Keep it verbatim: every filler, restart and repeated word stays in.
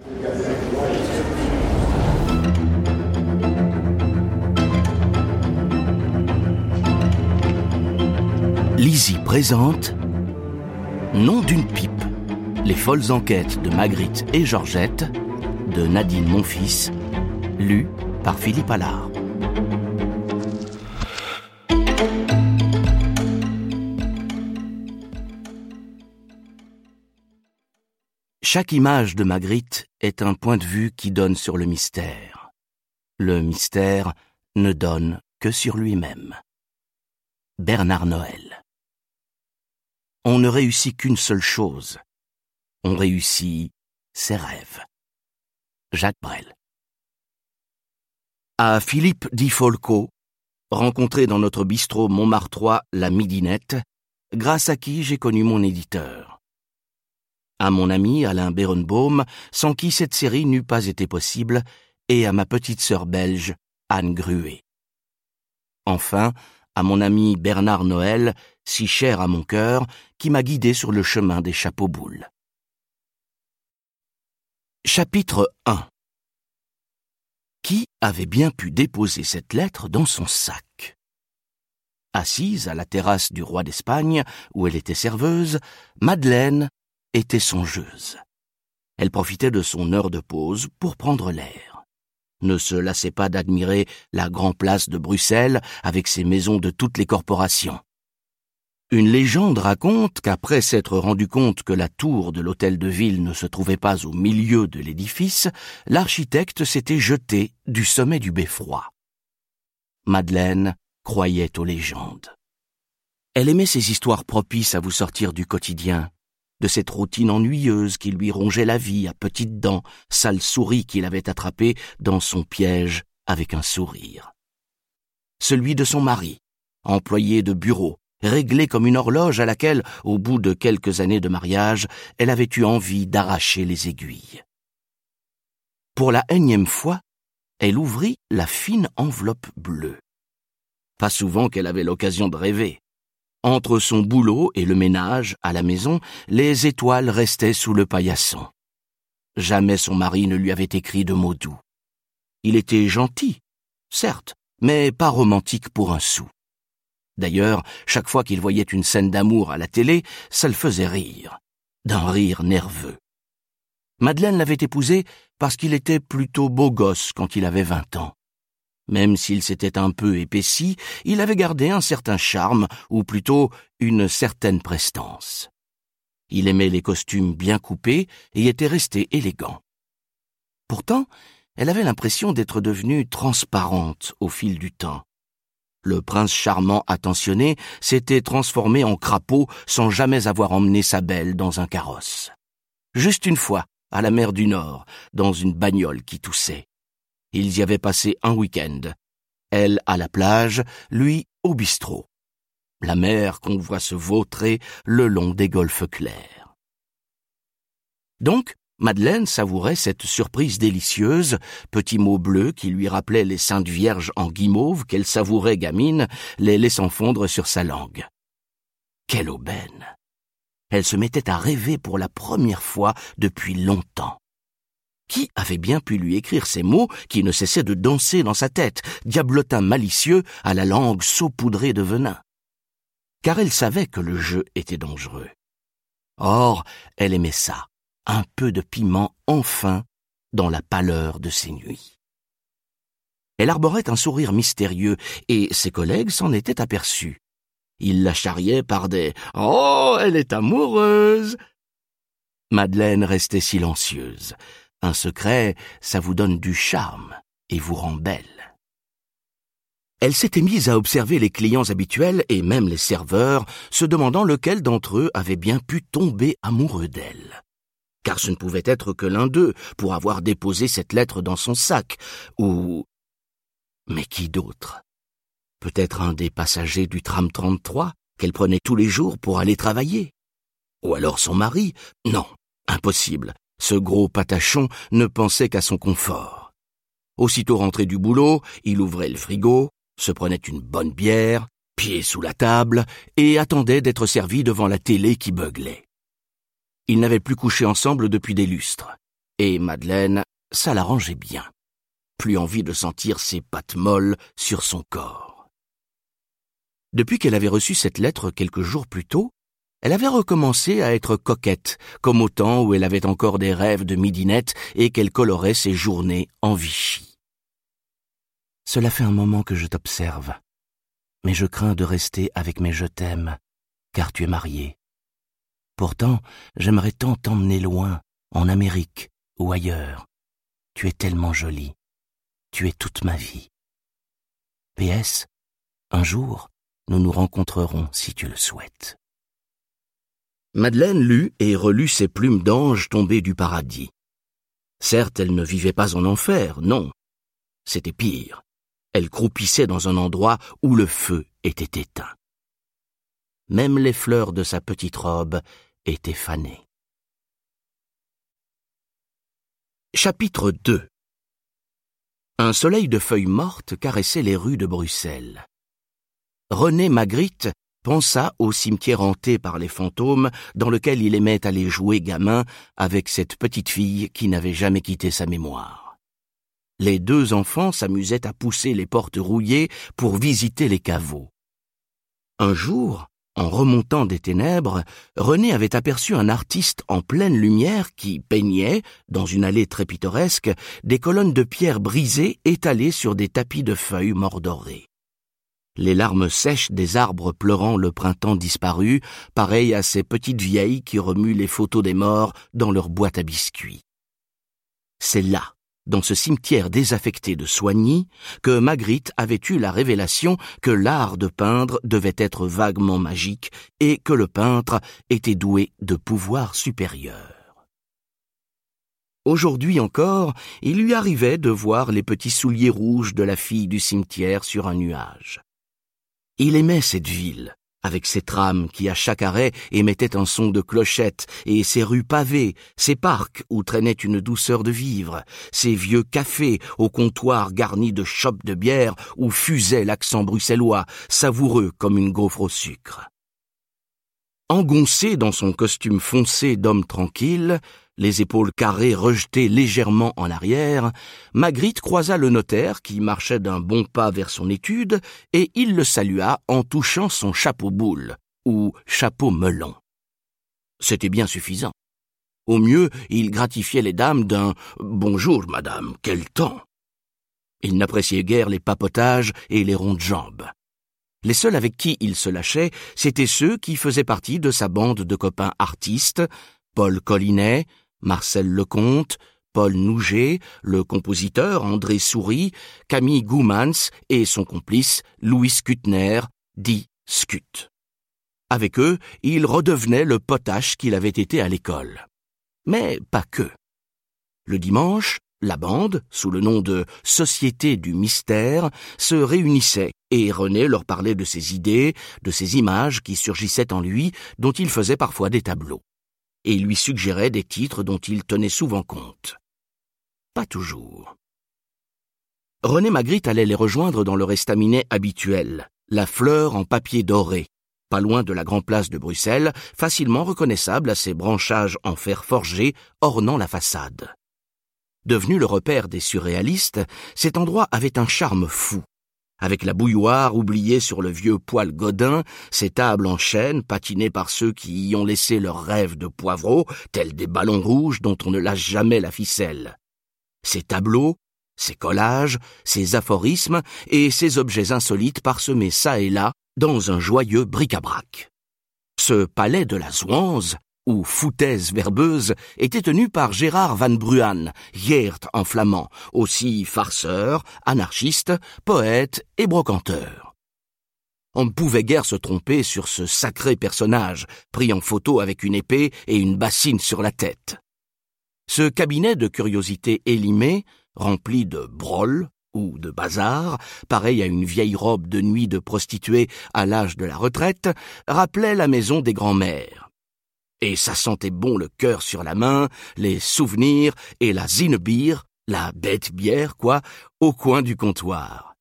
Lizzie présente Nom d'une pipe, les folles enquêtes de Magritte et Georgette, de Nadine Monfils, lu par Philippe Allard. Chaque image de Magritte est un point de vue qui donne sur le mystère. Le mystère ne donne que sur lui-même. Bernard Noël. On ne réussit qu'une seule chose. On réussit ses rêves. Jacques Brel. À Philippe Di Folco, rencontré dans notre bistrot montmartrois La Midinette, grâce à qui j'ai connu mon éditeur. À mon ami Alain Berenbaum, sans qui cette série n'eût pas été possible, et à ma petite sœur belge, Anne Gruet. Enfin, à mon ami Bernard Noël, si cher à mon cœur, qui m'a guidé sur le chemin des chapeaux-boules. Chapitre un. Qui avait bien pu déposer cette lettre dans son sac? Assise à la terrasse du roi d'Espagne, où elle était serveuse, Madeleine était songeuse. Elle profitait de son heure de pause pour prendre l'air. Ne se lassait pas d'admirer la grande place de Bruxelles avec ses maisons de toutes les corporations. Une légende raconte qu'après s'être rendu compte que la tour de l'hôtel de ville ne se trouvait pas au milieu de l'édifice, l'architecte s'était jeté du sommet du beffroi. Madeleine croyait aux légendes. Elle aimait ces histoires propices à vous sortir du quotidien, de cette routine ennuyeuse qui lui rongeait la vie à petites dents, sale souris qu'il avait attrapée dans son piège avec un sourire. Celui de son mari, employé de bureau, réglé comme une horloge à laquelle, au bout de quelques années de mariage, elle avait eu envie d'arracher les aiguilles. Pour la énième fois, elle ouvrit la fine enveloppe bleue. Pas souvent qu'elle avait l'occasion de rêver. Entre son boulot et le ménage, à la maison, les étoiles restaient sous le paillasson. Jamais son mari ne lui avait écrit de mots doux. Il était gentil, certes, mais pas romantique pour un sou. D'ailleurs, chaque fois qu'il voyait une scène d'amour à la télé, ça le faisait rire, d'un rire nerveux. Madeleine l'avait épousé parce qu'il était plutôt beau gosse quand il avait vingt ans. Même s'il s'était un peu épaissi, il avait gardé un certain charme, ou plutôt une certaine prestance. Il aimait les costumes bien coupés et était resté élégant. Pourtant, elle avait l'impression d'être devenue transparente au fil du temps. Le prince charmant attentionné s'était transformé en crapaud sans jamais avoir emmené sa belle dans un carrosse. Juste une fois, à la mer du Nord, dans une bagnole qui toussait. Ils y avaient passé un week-end. Elle à la plage, lui au bistrot. La mer qu'on voit se vautrer le long des golfes clairs. Donc, Madeleine savourait cette surprise délicieuse, petit mot bleu qui lui rappelait les Saintes Vierges en guimauve qu'elle savourait gamine, les laissant fondre sur sa langue. Quelle aubaine! Elle se mettait à rêver pour la première fois depuis longtemps. Qui avait bien pu lui écrire ces mots qui ne cessaient de danser dans sa tête, diablotin malicieux à la langue saupoudrée de venin? Car elle savait que le jeu était dangereux. Or, elle aimait ça. Un peu de piment enfin dans la pâleur de ses nuits. Elle arborait un sourire mystérieux et ses collègues s'en étaient aperçus. Ils la charriaient par des « Oh, elle est amoureuse !» Madeleine restait silencieuse. Un secret, ça vous donne du charme et vous rend belle. Elle s'était mise à observer les clients habituels et même les serveurs, se demandant lequel d'entre eux avait bien pu tomber amoureux d'elle. Car ce ne pouvait être que l'un d'eux pour avoir déposé cette lettre dans son sac, ou... Mais qui d'autre? Peut-être un des passagers du tram trente-trois qu'elle prenait tous les jours pour aller travailler. Ou alors son mari? Non, impossible. Ce gros patachon ne pensait qu'à son confort. Aussitôt rentré du boulot, il ouvrait le frigo, se prenait une bonne bière, pieds sous la table, et attendait d'être servi devant la télé qui beuglait. Ils n'avaient plus couché ensemble depuis des lustres. Et Madeleine, ça l'arrangeait bien. Plus envie de sentir ses pattes molles sur son corps. Depuis qu'elle avait reçu cette lettre quelques jours plus tôt, elle avait recommencé à être coquette, comme au temps où elle avait encore des rêves de midinette et qu'elle colorait ses journées en Vichy. « Cela fait un moment que je t'observe, mais je crains de rester avec mes je t'aime, car tu es mariée. Pourtant, j'aimerais tant t'emmener loin, en Amérique ou ailleurs. Tu es tellement jolie. Tu es toute ma vie. P S. Un jour, nous nous rencontrerons si tu le souhaites. » Madeleine lut et relut ces plumes d'ange tombées du paradis. Certes, elle ne vivait pas en enfer, non. C'était pire. Elle croupissait dans un endroit où le feu était éteint. Même les fleurs de sa petite robe étaient fanées. Chapitre deux. Un soleil de feuilles mortes caressait les rues de Bruxelles. René Magritte pensa au cimetière hanté par les fantômes dans lequel il aimait aller jouer gamin avec cette petite fille qui n'avait jamais quitté sa mémoire. Les deux enfants s'amusaient à pousser les portes rouillées pour visiter les caveaux. Un jour, en remontant des ténèbres, René avait aperçu un artiste en pleine lumière qui peignait, dans une allée très pittoresque, des colonnes de pierre brisées étalées sur des tapis de feuilles mordorées. Les larmes sèches des arbres pleurant le printemps disparu, pareilles à ces petites vieilles qui remuent les photos des morts dans leur boîte à biscuits. C'est là, dans ce cimetière désaffecté de Soigny, que Magritte avait eu la révélation que l'art de peindre devait être vaguement magique et que le peintre était doué de pouvoirs supérieurs. Aujourd'hui encore, il lui arrivait de voir les petits souliers rouges de la fille du cimetière sur un nuage. Il aimait cette ville, avec ses trams qui à chaque arrêt émettaient un son de clochette, et ses rues pavées, ses parcs où traînait une douceur de vivre, ses vieux cafés au comptoir garnis de chopes de bière où fusait l'accent bruxellois, savoureux comme une gaufre au sucre. Engoncé dans son costume foncé d'homme tranquille, les épaules carrées rejetées légèrement en arrière, Magritte croisa le notaire qui marchait d'un bon pas vers son étude et il le salua en touchant son chapeau-boule, ou chapeau melon. C'était bien suffisant. Au mieux, il gratifiait les dames d'un « Bonjour, madame, quel temps !» Il n'appréciait guère les papotages et les rondes jambes. Les seuls avec qui il se lâchait, c'étaient ceux qui faisaient partie de sa bande de copains artistes, Paul Collinet, Marcel Lecomte, Paul Nouget, le compositeur André Souris, Camille Goumans et son complice Louis Skutner, dit Scut. Avec eux, il redevenait le potache qu'il avait été à l'école. Mais pas que. Le dimanche, la bande, sous le nom de « Société du Mystère », se réunissait et René leur parlait de ses idées, de ses images qui surgissaient en lui, dont il faisait parfois des tableaux. Et il lui suggérait des titres dont il tenait souvent compte. Pas toujours. René Magritte allait les rejoindre dans leur estaminet habituel, la Fleur en papier doré, pas loin de la grande place de Bruxelles, facilement reconnaissable à ses branchages en fer forgé ornant la façade. Devenu le repère des surréalistes, cet endroit avait un charme fou. Avec la bouilloire oubliée sur le vieux poêle Godin, ses tables en chêne patinées par ceux qui y ont laissé leurs rêves de poivreaux, tels des ballons rouges dont on ne lâche jamais la ficelle. Ses tableaux, ses collages, ses aphorismes et ses objets insolites parsemés çà et là dans un joyeux bric-à-brac. Ce palais de la Zouanze, ou foutaise verbeuse, était tenu par Gérard Van Bruan, Geert en flamand, aussi farceur, anarchiste, poète et brocanteur. On ne pouvait guère se tromper sur ce sacré personnage, pris en photo avec une épée et une bassine sur la tête. Ce cabinet de curiosités élimées, rempli de broles ou de bazar, pareil à une vieille robe de nuit de prostituée à l'âge de la retraite, rappelait la maison des grands-mères. Et ça sentait bon le cœur sur la main, les souvenirs et la zinnebier, la bête bière, quoi, au coin du comptoir.